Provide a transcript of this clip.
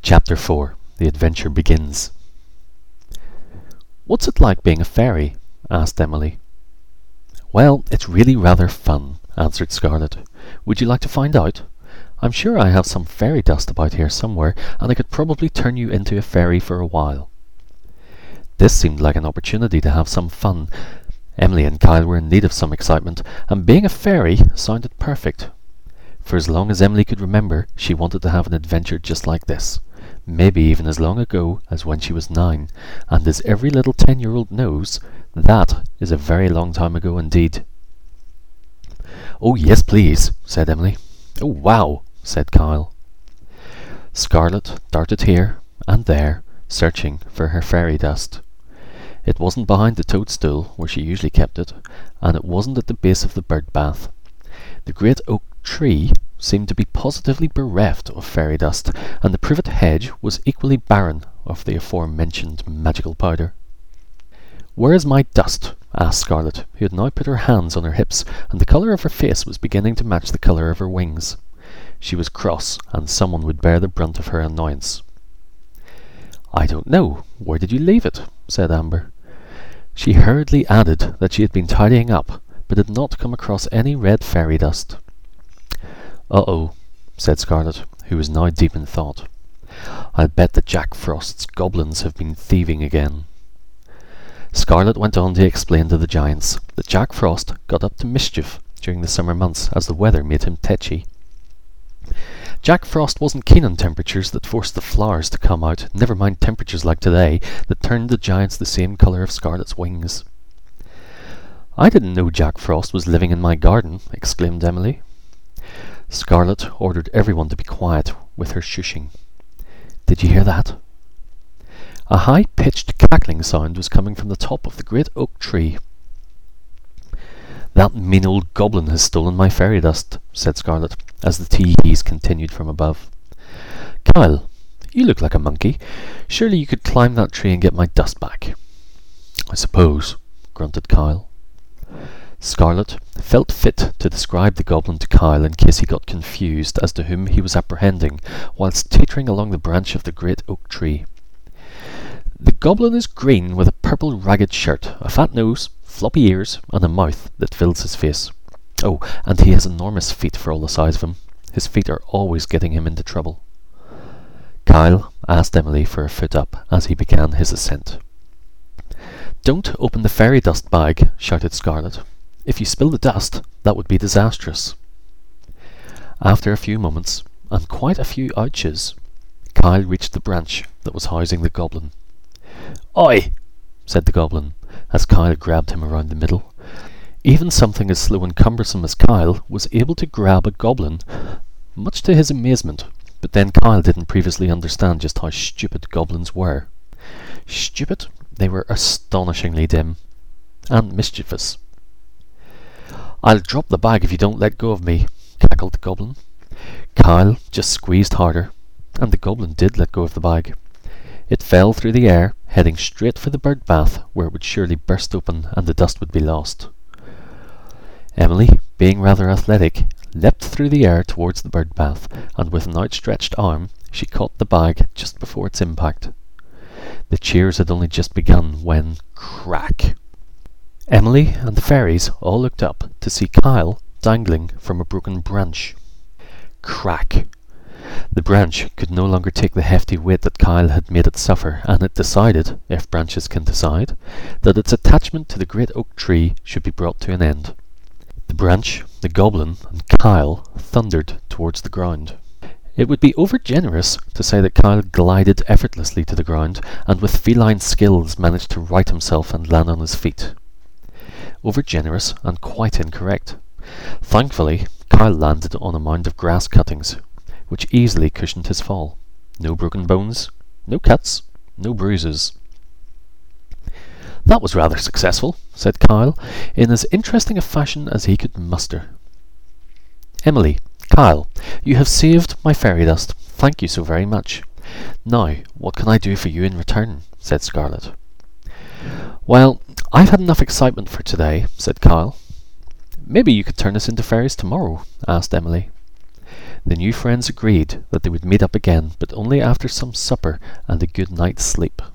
Chapter 4. The Adventure Begins. "What's it like being a fairy?" asked Emily. "Well, it's really rather fun," answered Scarlet. "Would you like to find out? I'm sure I have some fairy dust about here somewhere, and I could probably turn you into a fairy for a while." This seemed like an opportunity to have some fun. Emily and Kyle were in need of some excitement, and being a fairy sounded perfect. For as long as Emily could remember, she wanted to have an adventure just like this. Maybe even as long ago as when she was 9, and as every little 10-year-old knows, that is a very long time ago indeed. "Oh, yes, please," said Emily. "Oh, wow," said Kyle. Scarlet darted here and there, searching for her fairy dust. It wasn't behind the toadstool, where she usually kept it, and it wasn't at the base of the bird bath. The great oak tree seemed to be positively bereft of fairy dust, and the privet hedge was equally barren of the aforementioned magical powder. "Where is my dust?" asked Scarlet, who had now put her hands on her hips, and the colour of her face was beginning to match the colour of her wings. She was cross, and someone would bear the brunt of her annoyance. "I don't know. Where did you leave it?" said Amber. She hurriedly added that she had been tidying up, but had not come across any red fairy dust. "Uh-oh," said Scarlet, who was now deep in thought. "I'll bet that Jack Frost's goblins have been thieving again." Scarlet went on to explain to the giants that Jack Frost got up to mischief during the summer months as the weather made him tetchy. Jack Frost wasn't keen on temperatures that forced the flowers to come out, never mind temperatures like today that turned the giants the same colour of Scarlet's wings. "I didn't know Jack Frost was living in my garden," exclaimed Emily. Scarlet ordered everyone to be quiet with her shushing. "Did you hear that?" A high-pitched cackling sound was coming from the top of the great oak tree. "That mean old goblin has stolen my fairy dust," said Scarlet, as the tee-hees continued from above. "Kyle, you look like a monkey. Surely you could climb that tree and get my dust back." "I suppose," grunted Kyle. Scarlet felt fit to describe the goblin to Kyle in case he got confused as to whom he was apprehending whilst teetering along the branch of the great oak tree. "The goblin is green with a purple ragged shirt, a fat nose, floppy ears, and a mouth that fills his face. Oh, and he has enormous feet for all the size of him. His feet are always getting him into trouble." Kyle asked Emily for a foot up as he began his ascent. "Don't open the fairy dust bag," shouted Scarlet. "If you spill the dust, that would be disastrous." After a few moments, and quite a few ouches, Kyle reached the branch that was housing the goblin. "Oi!" said the goblin, as Kyle grabbed him around the middle. Even something as slow and cumbersome as Kyle was able to grab a goblin, much to his amazement, but then Kyle didn't previously understand just how stupid goblins were. Stupid? They were astonishingly dim. And mischievous. "I'll drop the bag if you don't let go of me," cackled the goblin. Kyle just squeezed harder, and the goblin did let go of the bag. It fell through the air, heading straight for the bird bath, where it would surely burst open and the dust would be lost. Emily, being rather athletic, leapt through the air towards the bird bath, and with an outstretched arm she caught the bag just before its impact. The cheers had only just begun when crack! Emily and the fairies all looked up to see Kyle dangling from a broken branch. Crack! The branch could no longer take the hefty weight that Kyle had made it suffer, and it decided, if branches can decide, that its attachment to the great oak tree should be brought to an end. The branch, the goblin, and Kyle thundered towards the ground. It would be over-generous to say that Kyle glided effortlessly to the ground, and with feline skills managed to right himself and land on his feet. Over-generous and quite incorrect. Thankfully, Kyle landed on a mound of grass cuttings, which easily cushioned his fall. No broken bones, no cuts, no bruises. "That was rather successful," said Kyle, in as interesting a fashion as he could muster. "Emily, Kyle, you have saved my fairy dust. Thank you so very much. Now, what can I do for you in return?" said Scarlet. "Well, I've had enough excitement for today," said Kyle. "Maybe you could turn us into fairies tomorrow?" asked Emily. The new friends agreed that they would meet up again, but only after some supper and a good night's sleep.